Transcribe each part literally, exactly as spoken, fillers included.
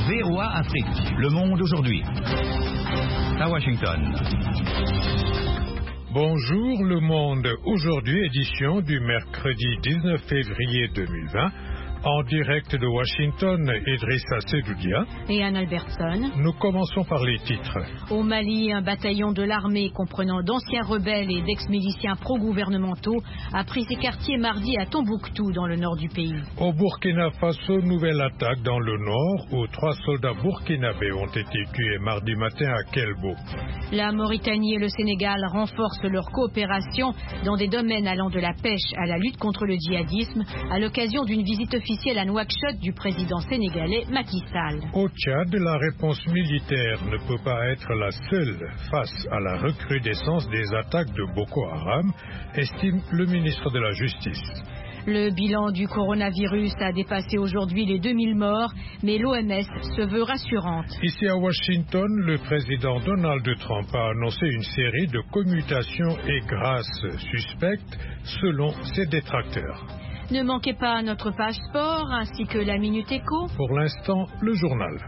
V O A Afrique. Le monde aujourd'hui. À Washington. Bonjour le monde. Aujourd'hui, édition du mercredi dix-neuf février deux mille vingt. En direct de Washington, Idrissa Sedoudia et Anne Albertson. Nous commençons par les titres. Au Mali, un bataillon de l'armée comprenant d'anciens rebelles et d'ex-miliciens pro-gouvernementaux a pris ses quartiers mardi à Tombouctou, dans le nord du pays. Au Burkina Faso, nouvelle attaque dans le nord où trois soldats burkinabés ont été tués mardi matin à Kelbo. La Mauritanie et le Sénégal renforcent leur coopération dans des domaines allant de la pêche à la lutte contre le djihadisme à l'occasion d'une visite officielle à Nouakchott du président sénégalais Macky Sall. Au Tchad, la réponse militaire ne peut pas être la seule face à la recrudescence des attaques de Boko Haram, estime le ministre de la Justice. Le bilan du coronavirus a dépassé aujourd'hui les deux mille morts, mais l'O M S se veut rassurante. Ici à Washington, le président Donald Trump a annoncé une série de commutations et grâces suspectes selon ses détracteurs. Ne manquez pas notre page sport ainsi que la Minute Éco. Pour l'instant, le journal.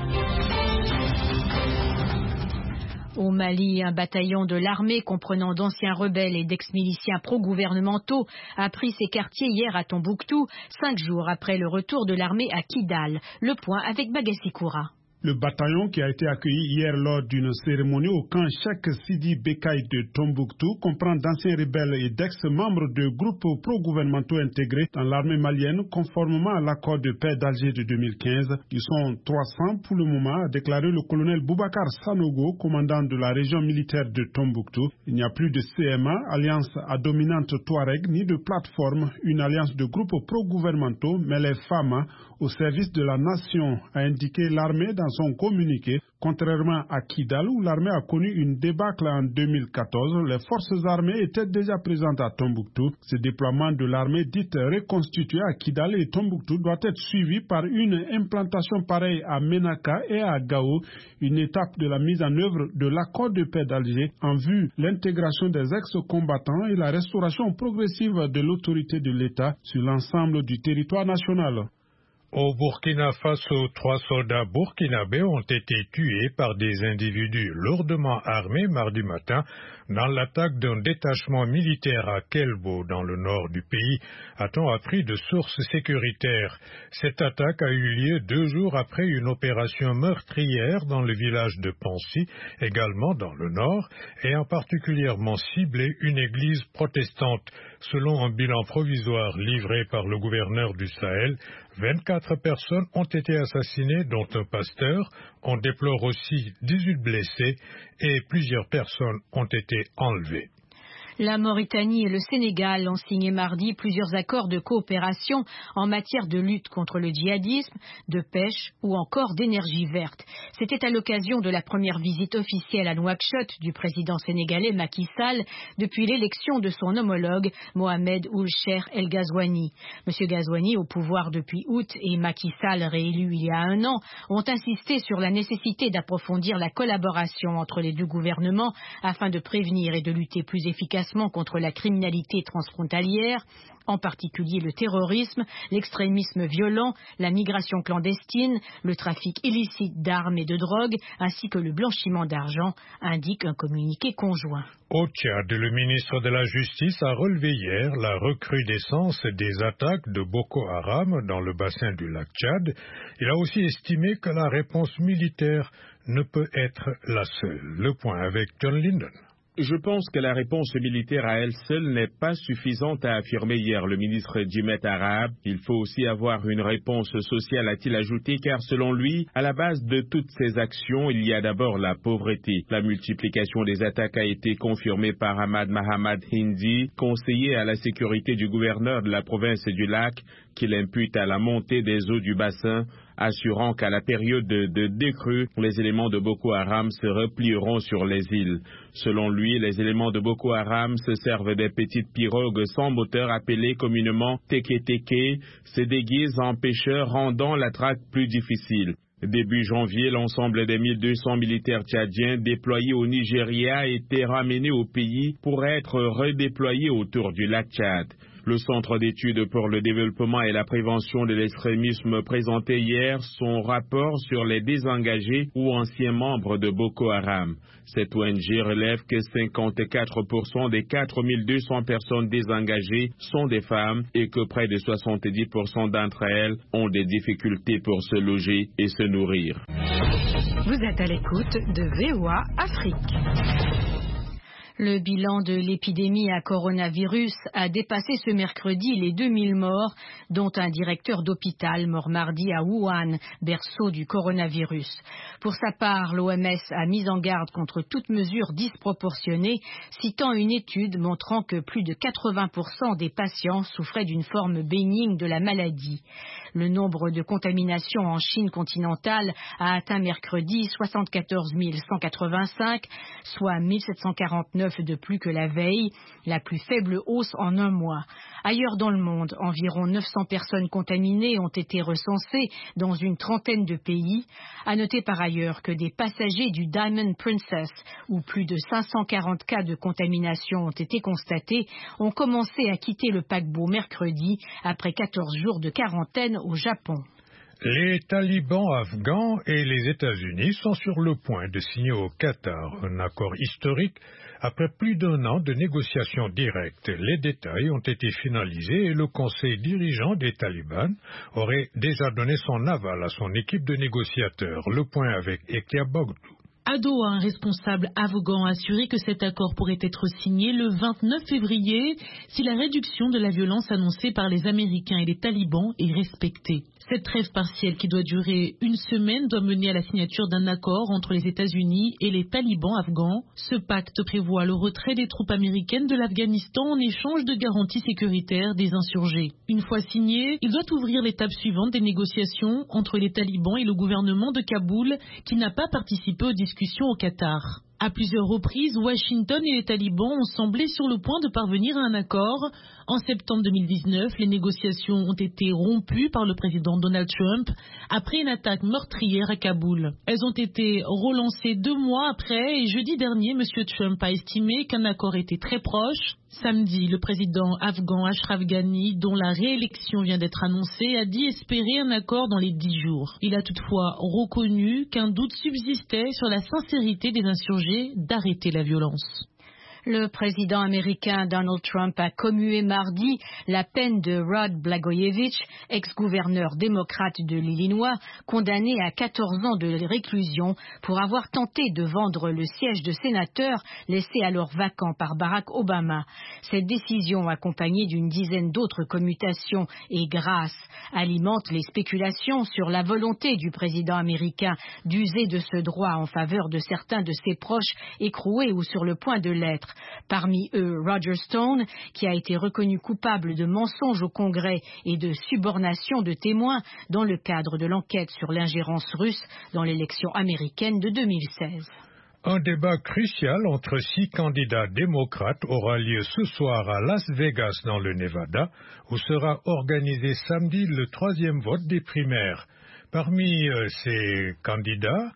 Au Mali, un bataillon de l'armée comprenant d'anciens rebelles et d'ex-miliciens pro-gouvernementaux a pris ses quartiers hier à Tombouctou, cinq jours après le retour de l'armée à Kidal. Le point avec Bagassi Koura. Le bataillon qui a été accueilli hier lors d'une cérémonie au camp Cheikh Sidi Bekay de Tombouctou comprend d'anciens rebelles et d'ex-membres de groupes pro-gouvernementaux intégrés dans l'armée malienne conformément à l'accord de paix d'Alger de deux mille quinze. Ils sont trois cents pour le moment, a déclaré le colonel Boubacar Sanogo, commandant de la région militaire de Tombouctou. Il n'y a plus de C M A, alliance à dominante Touareg, ni de plateforme, une alliance de groupes pro-gouvernementaux, mais les F A M A, au service de la nation, a indiqué l'armée dans son communiqué. Contrairement à Kidal, où l'armée a connu une débâcle en deux mille quatorze, les forces armées étaient déjà présentes à Tombouctou. Ce déploiement de l'armée dite reconstituée à Kidal et Tombouctou doit être suivi par une implantation pareille à Ménaka et à Gao, une étape de la mise en œuvre de l'accord de paix d'Alger en vue de l'intégration des ex-combattants et la restauration progressive de l'autorité de l'État sur l'ensemble du territoire national. Au Burkina Faso, trois soldats burkinabés ont été tués par des individus lourdement armés mardi matin dans l'attaque d'un détachement militaire à Kelbo, dans le nord du pays, a-t-on appris de sources sécuritaires. Cette attaque a eu lieu deux jours après une opération meurtrière dans le village de Pansi, également dans le nord, ayant particulièrement ciblé une église protestante. Selon un bilan provisoire livré par le gouverneur du Sahel, vingt-quatre personnes ont été assassinées, dont un pasteur. On déplore aussi dix-huit blessés et plusieurs personnes ont été enlevées. La Mauritanie et le Sénégal ont signé mardi plusieurs accords de coopération en matière de lutte contre le djihadisme, de pêche ou encore d'énergie verte. C'était à l'occasion de la première visite officielle à Nouakchott du président sénégalais Macky Sall depuis l'élection de son homologue Mohamed Ould Cheikh El Ghazouani. Monsieur Ghazouani, au pouvoir depuis août, et Macky Sall, réélu il y a un an, ont insisté sur la nécessité d'approfondir la collaboration entre les deux gouvernements afin de prévenir et de lutter plus efficacement contre la criminalité transfrontalière, en particulier le terrorisme, l'extrémisme violent, la migration clandestine, le trafic illicite d'armes et de drogue, ainsi que le blanchiment d'argent, indique un communiqué conjoint. Au Tchad, le ministre de la Justice a relevé hier la recrudescence des attaques de Boko Haram dans le bassin du lac Tchad. Il a aussi estimé que la réponse militaire ne peut être la seule. Le point avec John Linden. Je pense que la réponse militaire à elle seule n'est pas suffisante, a affirmé hier le ministre Djimet Arabe. Il faut aussi avoir une réponse sociale, a-t-il ajouté, car selon lui, à la base de toutes ces actions, il y a d'abord la pauvreté. La multiplication des attaques a été confirmée par Ahmad Mahamad Hindi, conseiller à la sécurité du gouverneur de la province du Lac, qu'il impute à la montée des eaux du bassin, assurant qu'à la période de, de décrue, les éléments de Boko Haram se replieront sur les îles. Selon lui, les éléments de Boko Haram se servent des petites pirogues sans moteur appelées communément teke-teke, se déguisent en pêcheurs, rendant la traque plus difficile. Début janvier, l'ensemble des mille deux cents militaires tchadiens déployés au Nigeria étaient ramenés au pays pour être redéployés autour du lac Tchad. Le Centre d'études pour le développement et la prévention de l'extrémisme présentait hier son rapport sur les désengagés ou anciens membres de Boko Haram. Cette O N G relève que cinquante-quatre pour cent des quatre mille deux cents personnes désengagées sont des femmes et que près de soixante-dix pour cent d'entre elles ont des difficultés pour se loger et se nourrir. Vous êtes à l'écoute de V O A Afrique. Le bilan de l'épidémie à coronavirus a dépassé ce mercredi les deux mille morts, dont un directeur d'hôpital mort mardi à Wuhan, berceau du coronavirus. Pour sa part, l'O M S a mis en garde contre toute mesure disproportionnée, citant une étude montrant que plus de quatre-vingts pour cent des patients souffraient d'une forme bénigne de la maladie. Le nombre de contaminations en Chine continentale a atteint mercredi soixante-quatorze mille cent quatre-vingt-cinq, soit mille sept cent quarante-neuf de plus que la veille, la plus faible hausse en un mois. Ailleurs dans le monde, environ neuf cents personnes contaminées ont été recensées dans une trentaine de pays. À noter par ailleurs que des passagers du Diamond Princess, où plus de cinq cent quarante cas de contamination ont été constatés, ont commencé à quitter le paquebot mercredi après quatorze jours de quarantaine au Japon. Les talibans afghans et les États-Unis sont sur le point de signer au Qatar un accord historique après plus d'un an de négociations directes. Les détails ont été finalisés et le conseil dirigeant des talibans aurait déjà donné son aval à son équipe de négociateurs. Le point avec Ekia Bogdou. À Doha, un responsable afghan a assuré que cet accord pourrait être signé le vingt-neuf février si la réduction de la violence annoncée par les Américains et les talibans est respectée. Cette trêve partielle qui doit durer une semaine doit mener à la signature d'un accord entre les États-Unis et les talibans afghans. Ce pacte prévoit le retrait des troupes américaines de l'Afghanistan en échange de garanties sécuritaires des insurgés. Une fois signé, il doit ouvrir l'étape suivante des négociations entre les talibans et le gouvernement de Kaboul qui n'a pas participé aux discussions au Qatar. À plusieurs reprises, Washington et les talibans ont semblé sur le point de parvenir à un accord. En septembre deux mille dix-neuf, les négociations ont été rompues par le président Donald Trump après une attaque meurtrière à Kaboul. Elles ont été relancées deux mois après et jeudi dernier, M. Trump a estimé qu'un accord était très proche. Samedi, le président afghan Ashraf Ghani, dont la réélection vient d'être annoncée, a dit espérer un accord dans les dix jours. Il a toutefois reconnu qu'un doute subsistait sur la sincérité des insurgés d'arrêter la violence. Le président américain Donald Trump a commué mardi la peine de Rod Blagojevich, ex-gouverneur démocrate de l'Illinois, condamné à quatorze ans de réclusion pour avoir tenté de vendre le siège de sénateur laissé alors vacant par Barack Obama. Cette décision, accompagnée d'une dizaine d'autres commutations et grâces, alimente les spéculations sur la volonté du président américain d'user de ce droit en faveur de certains de ses proches écroués ou sur le point de l'être. Parmi eux, Roger Stone, qui a été reconnu coupable de mensonges au Congrès et de subornation de témoins dans le cadre de l'enquête sur l'ingérence russe dans l'élection américaine de deux mille seize. Un débat crucial entre six candidats démocrates aura lieu ce soir à Las Vegas dans le Nevada, où sera organisé samedi le troisième vote des primaires. Parmi euh, ces candidats,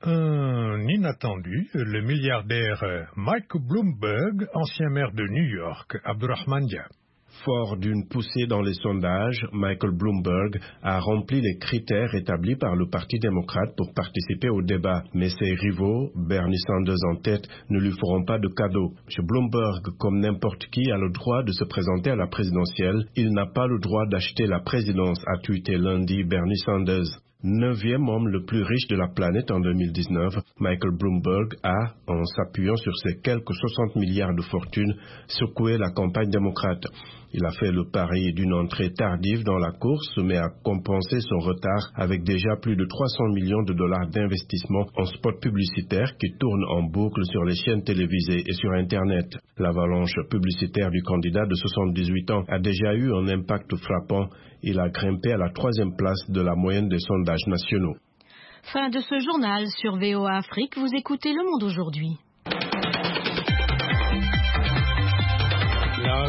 un inattendu, le milliardaire Mike Bloomberg, ancien maire de New York, Abdurrahman Dia. Fort d'une poussée dans les sondages, Michael Bloomberg a rempli les critères établis par le Parti démocrate pour participer au débat. Mais ses rivaux, Bernie Sanders en tête, ne lui feront pas de cadeau. M. Bloomberg, comme n'importe qui, a le droit de se présenter à la présidentielle. Il n'a pas le droit d'acheter la présidence, a tweeté lundi Bernie Sanders. Neuvième homme le plus riche de la planète en deux mille dix-neuf, Michael Bloomberg a, en s'appuyant sur ses quelques soixante milliards de fortune, secoué la campagne démocrate. Il a fait le pari d'une entrée tardive dans la course, mais a compensé son retard avec déjà plus de trois cents millions de dollars d'investissement en spots publicitaires qui tournent en boucle sur les chaînes télévisées et sur Internet. L'avalanche publicitaire du candidat de soixante-dix-huit ans a déjà eu un impact frappant. Il a grimpé à la troisième place de la moyenne des sondages nationaux. Fin de ce journal sur V O A Afrique. Vous écoutez Le Monde aujourd'hui. La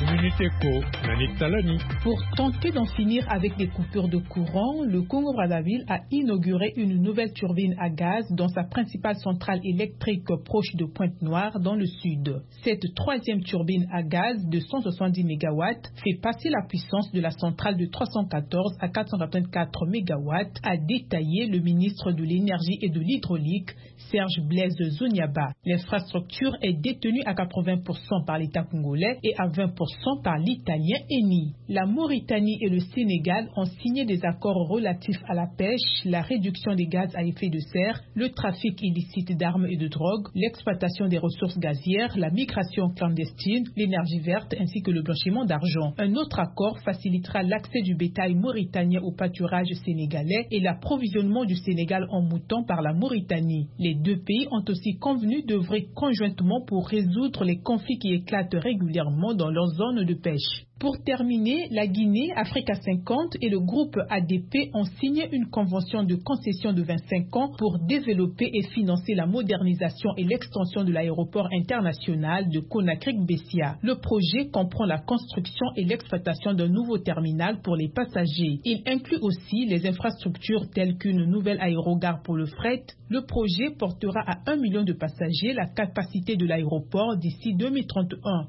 Communiteco, Nanik Talani. Pour tenter d'en finir avec les coupures de courant, le Congo-Brazzaville a inauguré une nouvelle turbine à gaz dans sa principale centrale électrique proche de Pointe-Noire dans le sud. Cette troisième turbine à gaz de cent soixante-dix mégawatts fait passer la puissance de la centrale de trois cent quatorze à quatre cent quatre-vingt-quatre mégawatts, a détaillé le ministre de l'Énergie et de l'Hydraulique, Serge Blaise Zoniaba. L'infrastructure est détenue à quatre-vingts pour cent par l'État congolais et à vingt pour cent par l'italien Eni. La Mauritanie et le Sénégal ont signé des accords relatifs à la pêche, la réduction des gaz à effet de serre, le trafic illicite d'armes et de drogue, l'exploitation des ressources gazières, la migration clandestine, l'énergie verte ainsi que le blanchiment d'argent. Un autre accord facilitera l'accès du bétail mauritanien au pâturage sénégalais et l'approvisionnement du Sénégal en moutons par la Mauritanie. Les deux pays ont aussi convenu d'œuvrer conjointement pour résoudre les conflits qui éclatent régulièrement dans leur zone de pêche. Pour terminer, la Guinée, Africa cinquante et le groupe A D P ont signé une convention de concession de vingt-cinq ans pour développer et financer la modernisation et l'extension de l'aéroport international de Conakry-Bessia. Le projet comprend la construction et l'exploitation d'un nouveau terminal pour les passagers. Il inclut aussi les infrastructures telles qu'une nouvelle aérogare pour le fret. Le projet portera à un million de passagers la capacité de l'aéroport d'ici deux mille trente et un.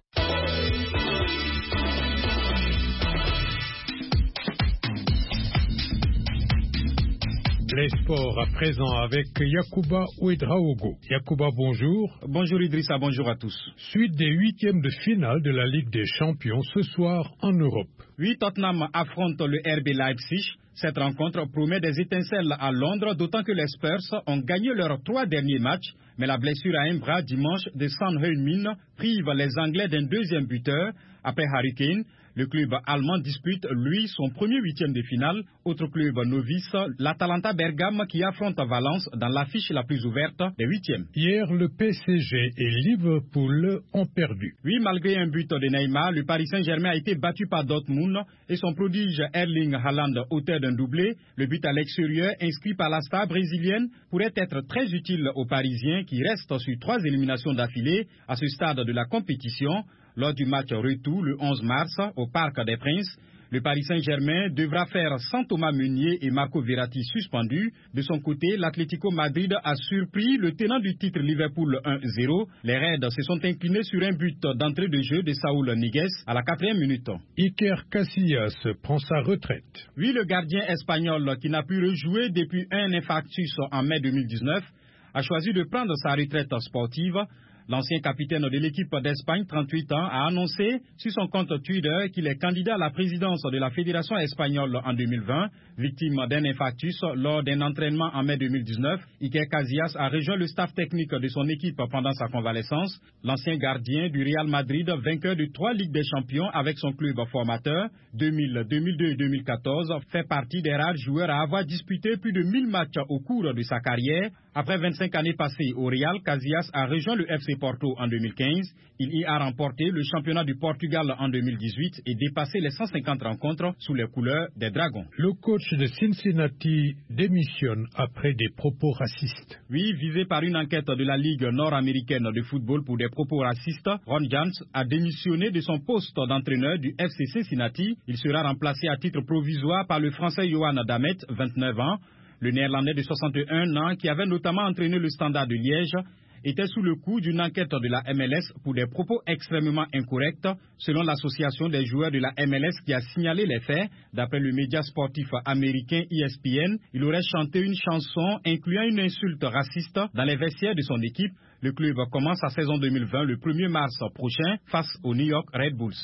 Les sports à présent avec Yacouba Ouedraogo. Yacouba, bonjour. Bonjour Idrissa, bonjour à tous. Suite des huitièmes de finale de la Ligue des Champions ce soir en Europe. Oui, Tottenham affronte le R B Leipzig. Cette rencontre promet des étincelles à Londres, d'autant que les Spurs ont gagné leurs trois derniers matchs. Mais la blessure à un bras dimanche de Son Heung-min prive les Anglais d'un deuxième buteur. Après Harry Kane, le club allemand dispute, lui, son premier huitième de finale. Autre club novice, l'Atalanta Bergame qui affronte Valence dans l'affiche la plus ouverte des huitièmes. Hier, le P S G et Liverpool ont perdu. Oui, malgré un but de Neymar, le Paris Saint-Germain a été battu par Dortmund et son prodige Erling Haaland, auteur d'un doublé. Le but à l'extérieur, inscrit par la star brésilienne, pourrait être très utile aux Parisiens qui restent sur trois éliminations d'affilée à ce stade de la compétition. Lors du match retour le onze mars au Parc des Princes, le Paris Saint-Germain devra faire sans Thomas Meunier et Marco Verratti suspendus. De son côté, l'Atlético Madrid a surpris le tenant du titre Liverpool un zéro. Les Reds se sont inclinés sur un but d'entrée de jeu de Saúl Ñíguez à la quatrième minute. Iker Casillas prend sa retraite. Oui, le gardien espagnol qui n'a pu rejouer depuis un infarctus en mai deux mille dix-neuf a choisi de prendre sa retraite sportive. L'ancien capitaine de l'équipe d'Espagne, trente-huit ans, a annoncé sur son compte Twitter qu'il est candidat à la présidence de la Fédération espagnole en deux mille vingt. Victime d'un infarctus lors d'un entraînement en mai deux mille dix-neuf, Iker Casillas a rejoint le staff technique de son équipe pendant sa convalescence. L'ancien gardien du Real Madrid, vainqueur de trois Ligues des Champions avec son club formateur, deux mille, deux mille deux et deux mille quatorze, fait partie des rares joueurs à avoir disputé plus de mille matchs au cours de sa carrière. Après vingt-cinq années passées au Real, Casillas a rejoint le F C Porto en deux mille quinze. Il y a remporté le championnat du Portugal en deux mille dix-huit et dépassé les cent cinquante rencontres sous les couleurs des Dragons. Le coach de Cincinnati démissionne après des propos racistes. Oui, visé par une enquête de la Ligue nord-américaine de football pour des propos racistes, Ron Jans a démissionné de son poste d'entraîneur du F C Cincinnati. Il sera remplacé à titre provisoire par le Français Johan Damet, vingt-neuf ans. Le Néerlandais de soixante et un ans, qui avait notamment entraîné le Standard de Liège, était sous le coup d'une enquête de la M L S pour des propos extrêmement incorrects, selon l'association des joueurs de la M L S qui a signalé les faits. D'après le média sportif américain E S P N, il aurait chanté une chanson incluant une insulte raciste dans les vestiaires de son équipe. Le club commence sa saison deux mille vingt le premier mars prochain face aux New York Red Bulls.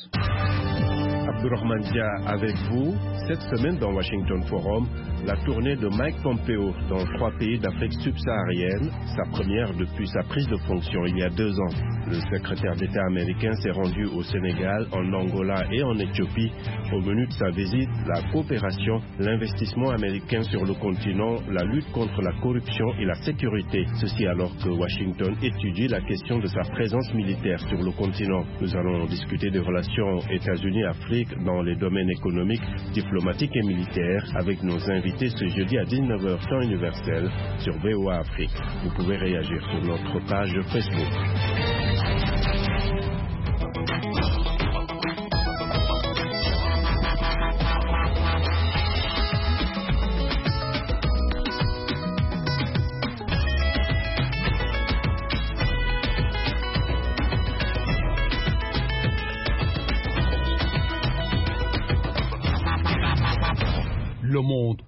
Abdourahmane Dia avec vous. Cette semaine dans Washington Forum, la tournée de Mike Pompeo dans trois pays d'Afrique subsaharienne, sa première depuis sa prise de fonction il y a deux ans. Le secrétaire d'État américain s'est rendu au Sénégal, en Angola et en Éthiopie. Au menu de sa visite, la coopération, l'investissement américain sur le continent, la lutte contre la corruption et la sécurité. Ceci alors que Washington étudie la question de sa présence militaire sur le continent. Nous allons discuter des relations États-Unis-Afrique dans les domaines économiques, diplomatiques et militaires avec nos invités ce jeudi à dix-neuf heures temps universel sur V O A Afrique. Vous pouvez réagir sur notre page Facebook.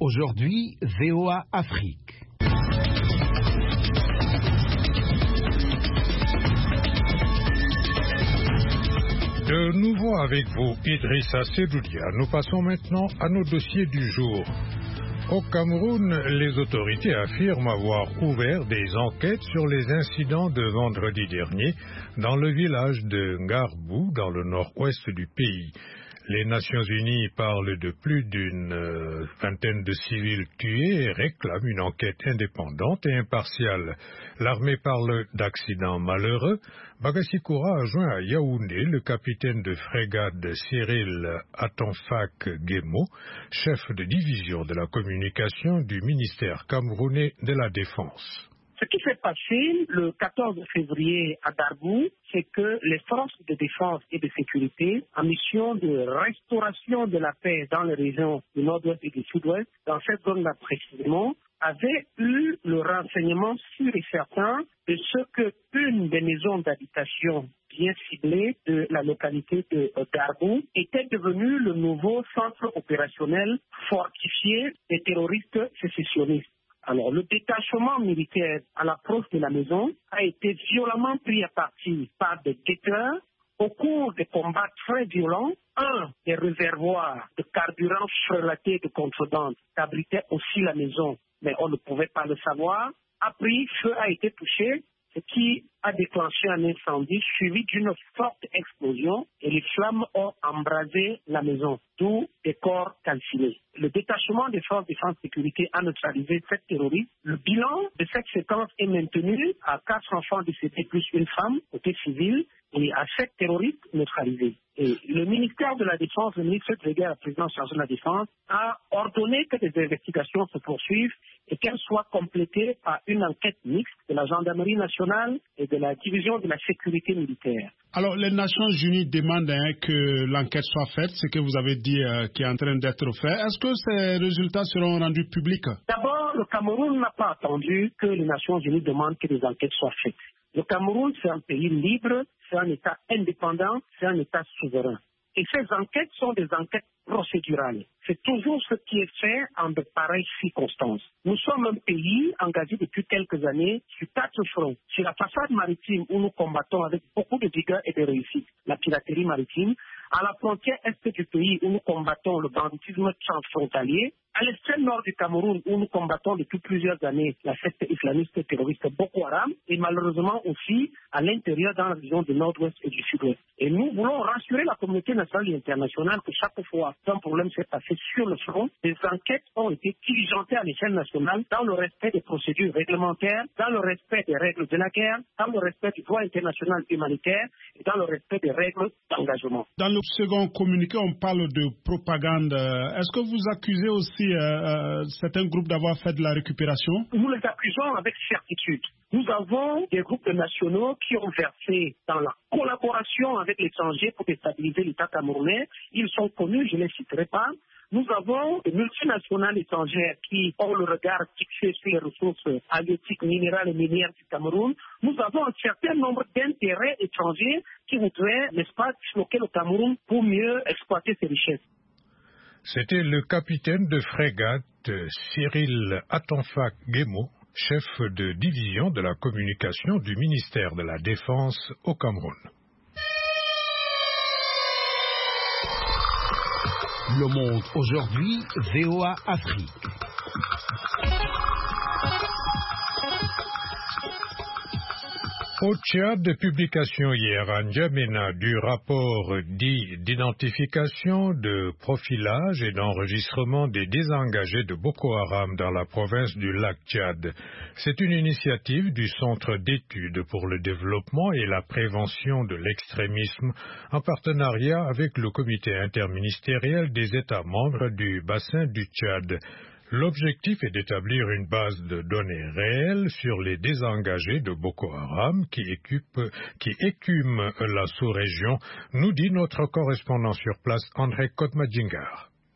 aujourd'hui, V O A Afrique. De nouveau avec vous, Idrissa Sedoudia. Nous passons maintenant à nos dossiers du jour. Au Cameroun, les autorités affirment avoir ouvert des enquêtes sur les incidents de vendredi dernier dans le village de Ngarbou, dans le nord-ouest du pays. Les Nations Unies parlent de plus d'une euh, vingtaine de civils tués et réclament une enquête indépendante et impartiale. L'armée parle d'accidents malheureux. Bagasikoura a joint à Yaoundé le capitaine de frégate Cyril Atonfak Guémo, chef de division de la communication du ministère camerounais de la Défense. Ce qui s'est passé le quatorze février à Ngarbou, c'est que les forces de défense et de sécurité, en mission de restauration de la paix dans les régions du nord-ouest et du sud-ouest, dans cette zone-là précisément, avaient eu le renseignement sûr et certain de ce que une des maisons d'habitation bien ciblée de la localité de Ngarbou était devenue le nouveau centre opérationnel fortifié des terroristes sécessionnistes. Alors, le détachement militaire à l'approche de la maison a été violemment pris à partie par des guetteurs. Au cours des combats très violents, un des réservoirs de carburant frelaté de contrebande qu'abritait aussi la maison, mais on ne pouvait pas le savoir, a pris feu, a été touché, ce qui a déclenché un incendie suivi d'une forte explosion et les flammes ont embrasé la maison, d'où des corps calcinés. Le détachement des forces de défense et de sécurité a neutralisé sept terroristes. Le bilan de cette séquence est maintenu à quatre enfants décédés plus une femme, côté civil, et à sept terroristes neutralisés. Et le ministère de la Défense, le ministre délégué à la présidence chargée de la Défense, a ordonné que des investigations se poursuivent et qu'elles soient complétées par une enquête mixte de la gendarmerie nationale et de la division de la sécurité militaire. Alors, les Nations Unies demandent hein, que l'enquête soit faite, ce que vous avez dit euh, qui est en train d'être fait. Est-ce que ces résultats seront rendus publics? D'abord, le Cameroun n'a pas attendu que les Nations Unies demandent que des enquêtes soient faites. Le Cameroun, c'est un pays libre, c'est un État indépendant, c'est un État souverain. Et ces enquêtes sont des enquêtes procédurales. C'est toujours ce qui est fait en de pareilles circonstances. Nous sommes un pays engagé depuis quelques années sur quatre fronts. Sur la façade maritime où nous combattons avec beaucoup de vigueur et de réussite la piraterie maritime, à la frontière est du pays où nous combattons le banditisme transfrontalier, à l'extrême nord du Cameroun où nous combattons depuis plusieurs années la secte islamiste terroriste Boko Haram et malheureusement aussi à l'intérieur dans la région du nord-ouest et du sud-ouest. Et nous voulons rassurer la communauté nationale et internationale que chaque fois qu'un problème s'est passé sur le front, des enquêtes ont été diligentées à l'échelle nationale dans le respect des procédures réglementaires, dans le respect des règles de la guerre, dans le respect du droit international humanitaire et dans le respect des règles d'engagement. Dans le second communiqué, on parle de propagande. Est-ce que vous accusez aussi euh, euh, certains groupes d'avoir fait de la récupération? Nous les accusons avec certitude. Nous avons des groupes nationaux qui ont versé dans la collaboration avec l'étranger pour déstabiliser l'État camerounais. Ils sont connus, je ne les citerai pas. Nous avons des multinationales étrangères qui ont le regard fixé sur les ressources halieutiques, minérales et minières du Cameroun. Nous avons un certain nombre d'intérêts étrangers qui voudraient, n'est-ce pas, disloquer le Cameroun pour mieux exploiter ses richesses. C'était le capitaine de frégate Cyril Atonfak Guémo, chef de division de la communication du ministère de la Défense au Cameroun. Le Monde aujourd'hui, V O A Afrique. Au Tchad, publication hier à N'Djamena du rapport dit d'identification, de profilage et d'enregistrement des désengagés de Boko Haram dans la province du lac Tchad. C'est une initiative du Centre d'études pour le développement et la prévention de l'extrémisme en partenariat avec le comité interministériel des États membres du bassin du Tchad. L'objectif est d'établir une base de données réelles sur les désengagés de Boko Haram qui, écupe, qui écument la sous-région, nous dit notre correspondant sur place André Kotmadjingar.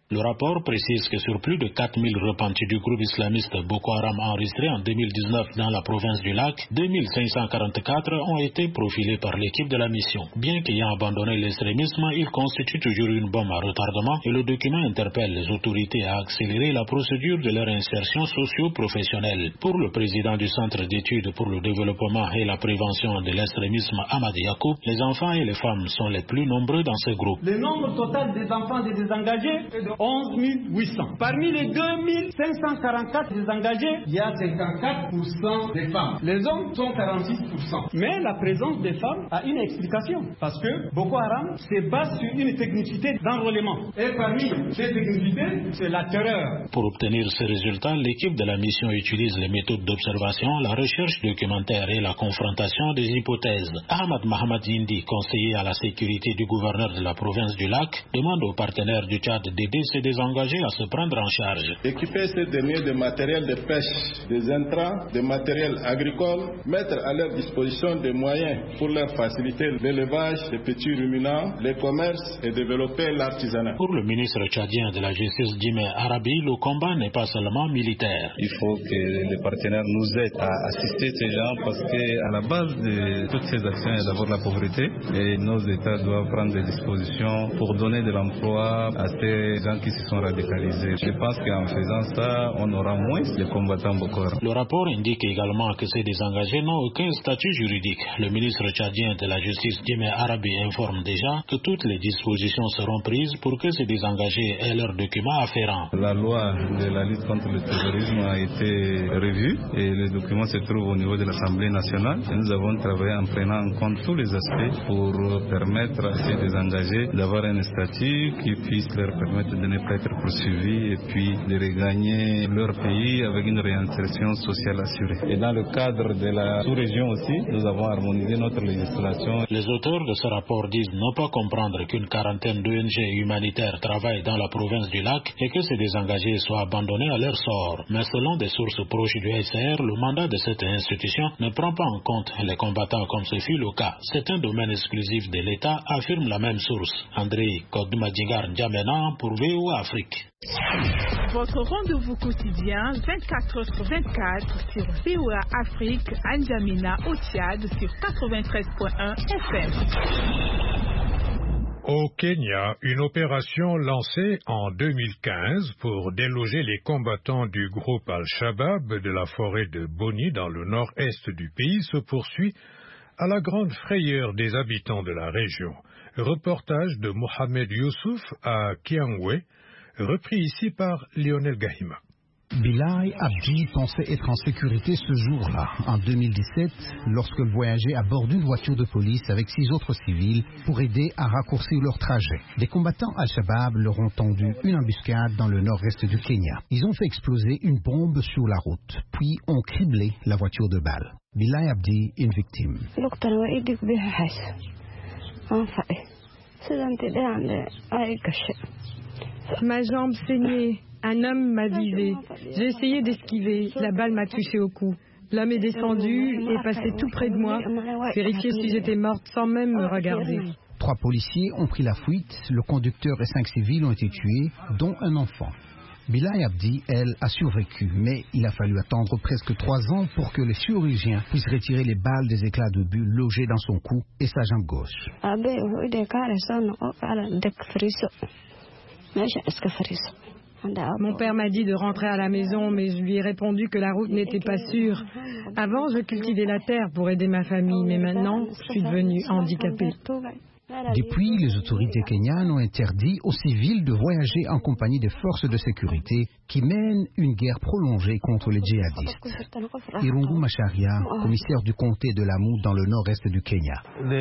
Le rapport précise que sur plus de quatre mille repentis du groupe islamiste Boko Haram enregistrés en deux mille dix-neuf dans la province du Lac, deux mille cinq cent quarante-quatre ont été profilés par l'équipe de la mission. Bien qu'ayant abandonné l'extrémisme, ils constituent toujours une bombe à retardement et le document interpelle les autorités à accélérer la procédure de leur insertion socio-professionnelle. Pour le président du Centre d'études pour le développement et la prévention de l'extrémisme, Ahmad Yacoub, les enfants et les femmes sont les plus nombreux dans ce groupe. Le nombre total des enfants des désengagés est de onze mille huit cents. Parmi les deux mille cinq cent quarante-quatre désengagés, il y a cinquante-quatre pour cent des femmes. Les hommes sont quarante-six pour cent. Mais la présence des femmes a une explication. Parce que Boko Haram se base sur une technicité d'enrôlement. Et parmi ces technicités, c'est la terreur. Pour obtenir ces résultats, l'équipe de la mission utilise les méthodes d'observation, la recherche documentaire et la confrontation des hypothèses. Ahmad Mahamad Yindi, conseiller à la sécurité du gouverneur de la province du Lac, demande aux partenaires du Tchad d'aider ces désengagés à se prendre en charge. Équiper ces derniers de matériel de pêche, des intrants, des matériels agricoles, mettre à leur disposition des moyens pour leur faciliter l'élevage des petits ruminants, les commerces et développer l'artisanat. Pour le ministre tchadien de la Justice, Jimé Arabi, le combat n'est pas seulement militaire. Il faut que les partenaires nous aident à assister ces gens parce qu'à la base de toutes ces actions, il y a d'abord la pauvreté et nos États doivent prendre des dispositions pour donner de l'emploi à ces gens qui se sont radicalisés. Je pense qu'en faisant ça, on aura moins de combattants Boko Haram. Le rapport indique également que ces désengagés n'ont aucun statut juridique. Le ministre tchadien de la Justice, Jimé Arabi, informe déjà que toutes les dispositions seront prises pour que ces désengagés aient leurs documents afférents. La loi de la lutte contre le terrorisme a été revue et le document se trouve au niveau de l'Assemblée nationale. Et nous avons travaillé en prenant en compte tous les aspects pour permettre à ces désengagés d'avoir un statut qui puisse leur permettre de ne pas être poursuivis et puis de regagner leur pays avec une réinsertion sociale assurée. Et dans le cadre de la sous-région aussi, nous avons harmonisé notre législation. Les auteurs de ce rapport disent ne pas comprendre qu'une quarantaine d'O N G humanitaires travaillent dans la province du Lac et que ces désengagés soient abandonnés à leur sort. Mais selon des sources proches du H C R, le mandat de cette institution ne prend pas en compte les combattants comme ce fut le cas. C'est un domaine exclusif de l'État, affirme la même source. André Kodoumadjigar N'Djamena pour V O A Afrique. Votre rendez-vous quotidien vingt-quatre heures sur vingt-quatre sur V O A Afrique, N'Djamena au Tchad sur quatre-vingt-treize point un F M. Au Kenya, une opération lancée en deux mille quinze pour déloger les combattants du groupe Al-Shabaab de la forêt de Boni dans le nord-est du pays se poursuit à la grande frayeur des habitants de la région. Reportage de Mohamed Youssouf à Kiangwe, repris ici par Lionel Gahima. Bilal Abdi pensait être en sécurité ce jour-là, en deux mille dix-sept, lorsqu'il voyageait à bord d'une voiture de police avec six autres civils pour aider à raccourcir leur trajet. Des combattants Al-Shabaab leur ont tendu une embuscade dans le nord-est du Kenya. Ils ont fait exploser une bombe sur la route, puis ont criblé la voiture de balles. Bilal Abdi, une victime. Ma jambe saignait. Un homme m'a visé. J'ai essayé d'esquiver. La balle m'a touché au cou. L'homme est descendu et passé tout près de moi, vérifier si j'étais morte sans même me regarder. Trois policiers ont pris la fuite. Le conducteur et cinq civils ont été tués, dont un enfant. Bilal Abdi, elle, a survécu, mais il a fallu attendre presque trois ans pour que les chirurgiens puissent retirer les balles des éclats de but logés dans son cou et sa jambe gauche. Mon père m'a dit de rentrer à la maison, mais je lui ai répondu que la route n'était pas sûre. Avant, je cultivais la terre pour aider ma famille, mais maintenant, je suis devenue handicapée. Depuis, les autorités kenyanes ont interdit aux civils de voyager en compagnie des forces de sécurité qui mènent une guerre prolongée contre les djihadistes. Irungu Macharia, commissaire du comté de Lamu dans le nord-est du Kenya.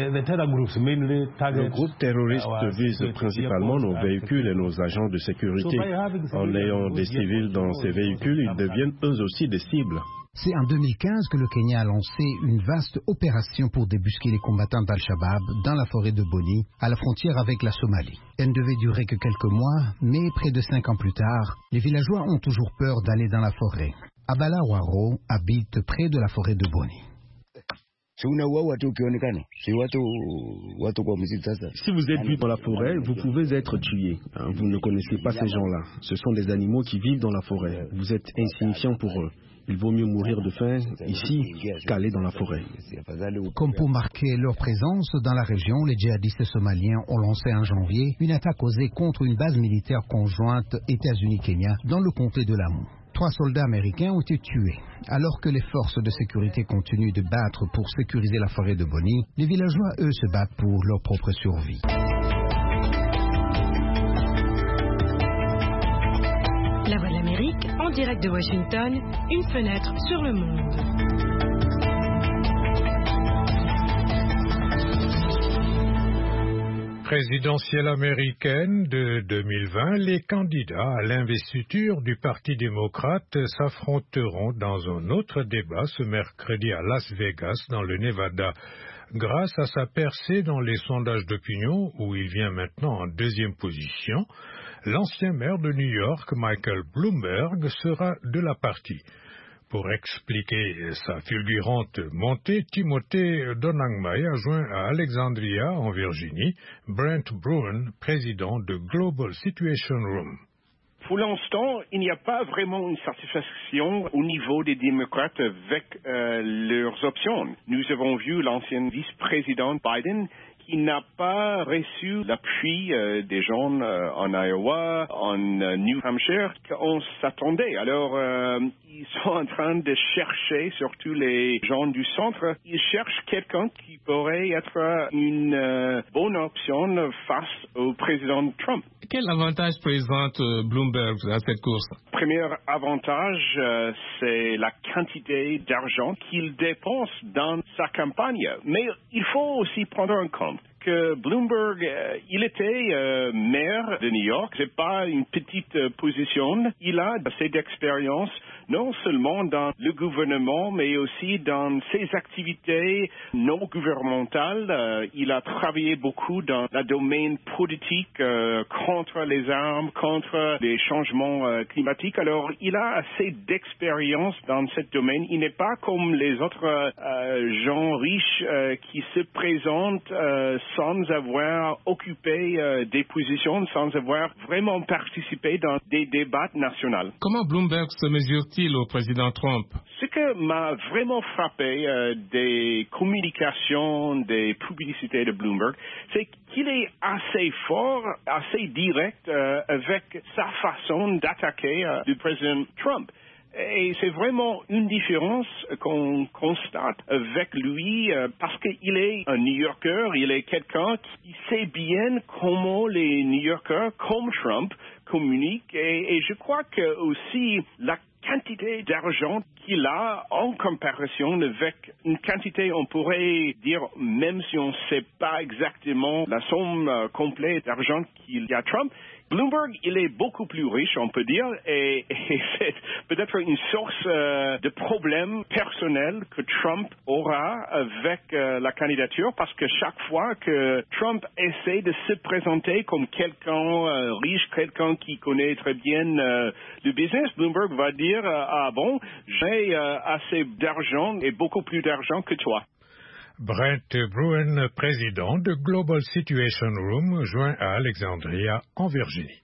Le groupe terroriste vise principalement nos véhicules et nos agents de sécurité. En ayant des civils dans ces véhicules, ils deviennent eux aussi des cibles. C'est en deux mille quinze que le Kenya a lancé une vaste opération pour débusquer les combattants d'Al-Shabaab dans la forêt de Boni, à la frontière avec la Somalie. Elle ne devait durer que quelques mois, mais près de cinq ans plus tard, les villageois ont toujours peur d'aller dans la forêt. Abala Waro habite près de la forêt de Boni. Si vous êtes vu dans la forêt, vous pouvez être tué. Vous ne connaissez pas ces gens-là. Ce sont des animaux qui vivent dans la forêt. Vous êtes insignifiant pour eux. Il vaut mieux mourir de faim ici qu'aller dans la forêt. Comme pour marquer leur présence dans la région, les djihadistes somaliens ont lancé en janvier une attaque osée contre une base militaire conjointe États-Unis-Kenya dans le comté de Lamu. Trois soldats américains ont été tués. Alors que les forces de sécurité continuent de battre pour sécuriser la forêt de Boni, les villageois, eux, se battent pour leur propre survie. La Voix de l'Amérique, en direct de Washington, une fenêtre sur le monde. Présidentielle américaine de deux mille vingt, les candidats à l'investiture du Parti démocrate s'affronteront dans un autre débat ce mercredi à Las Vegas, dans le Nevada. Grâce à sa percée dans les sondages d'opinion, où il vient maintenant en deuxième position, l'ancien maire de New York, Michael Bloomberg, sera de la partie. Pour expliquer sa fulgurante montée, Timothée Donangmai a joint à Alexandria, en Virginie, Brent Bruin, président de Global Situation Room. Pour l'instant, il n'y a pas vraiment une satisfaction au niveau des démocrates avec euh, leurs options. Nous avons vu l'ancien vice-président Biden qui n'a pas reçu l'appui euh, des gens euh, en Iowa, en euh, New Hampshire, qu'on s'attendait. Alors, euh, ils sont en train de chercher, surtout les gens du centre, ils cherchent quelqu'un qui pourrait être une euh, bonne option face au président Trump. Quel avantage présente euh, Bloomberg à cette course? Premier avantage, euh, c'est la quantité d'argent qu'il dépense dans sa campagne. Mais il faut aussi prendre en compte que Bloomberg, euh, il était euh, maire de New York. C'est pas une petite euh, position. Il a assez d'expérience, non seulement dans le gouvernement, mais aussi dans ses activités non gouvernementales. Euh, il a travaillé beaucoup dans le domaine politique euh, contre les armes, contre les changements euh, climatiques. Alors, il a assez d'expérience dans ce domaine. Il n'est pas comme les autres euh, gens riches euh, qui se présentent euh, sans avoir occupé euh, des positions, sans avoir vraiment participé dans des débats nationaux. Comment Bloomberg se mesure-t-il au président Trump? Ce que m'a vraiment frappé euh, des communications, des publicités de Bloomberg, c'est qu'il est assez fort, assez direct euh, avec sa façon d'attaquer euh, le président Trump. Et c'est vraiment une différence qu'on constate avec lui euh, parce qu'il est un New-Yorker, il est quelqu'un qui sait bien comment les New-Yorkers, comme Trump, communiquent. Et, et je crois que aussi la quantité d'argent qu'il a en comparaison avec une quantité, on pourrait dire, même si on ne sait pas exactement la somme euh, complète d'argent qu'il y a Trump, Bloomberg, il est beaucoup plus riche, on peut dire, et, et c'est peut-être une source euh, de problèmes personnels que Trump aura avec euh, la candidature, parce que chaque fois que Trump essaie de se présenter comme quelqu'un euh, riche, quelqu'un qui connaît très bien euh, le business, Bloomberg va dire euh, ah bon, j'ai euh, assez d'argent et beaucoup plus d'argent que toi. Brent Bruin, président de Global Situation Room, joint à Alexandria, en Virginie.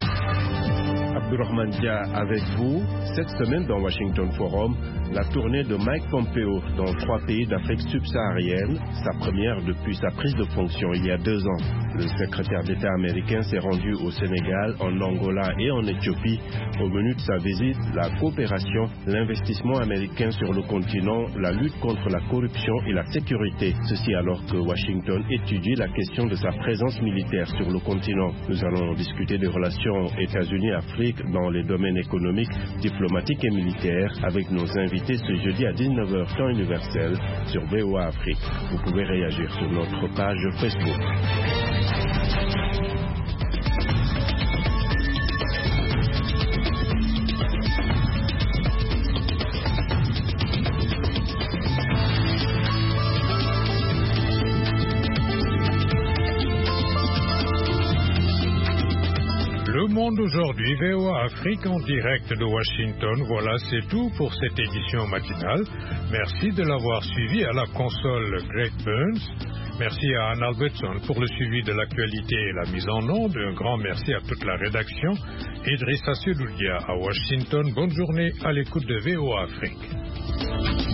Abdurrahman Dia avec vous. Cette semaine dans Washington Forum, la tournée de Mike Pompeo dans trois pays d'Afrique subsaharienne, sa première depuis sa prise de fonction il y a deux ans. Le secrétaire d'État américain s'est rendu au Sénégal, en Angola et en Éthiopie. Au menu de sa visite, la coopération, l'investissement américain sur le continent, la lutte contre la corruption et la sécurité. Ceci alors que Washington étudie la question de sa présence militaire sur le continent. Nous allons discuter des relations États-Unis-Afrique dans les domaines économiques, diplomatiques et militaires avec nos invités ce jeudi à dix-neuf heures temps universel sur V O A Afrique. Vous pouvez réagir sur notre page Facebook. Le monde Monde aujourd'hui, V O A Afrique en direct de Washington. Voilà, c'est tout pour cette édition matinale. Merci de l'avoir suivi à la console Greg Burns. Merci à Anne Albertson pour le suivi de l'actualité et la mise en onde. Un grand merci à toute la rédaction. Idrissa Sedoudia à Washington. Bonne journée à l'écoute de V O A Afrique.